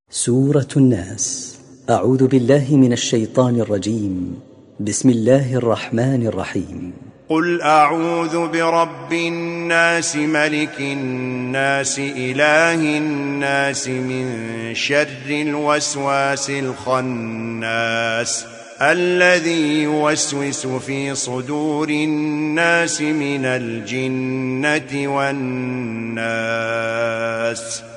سورة الناس. أعوذ بالله من الشيطان الرجيم. بسم الله الرحمن الرحيم. قل أعوذ برب الناس ملك الناس إله الناس من شر الوسواس الخناس الذي يوسوس في صدور الناس من الجنة والناس.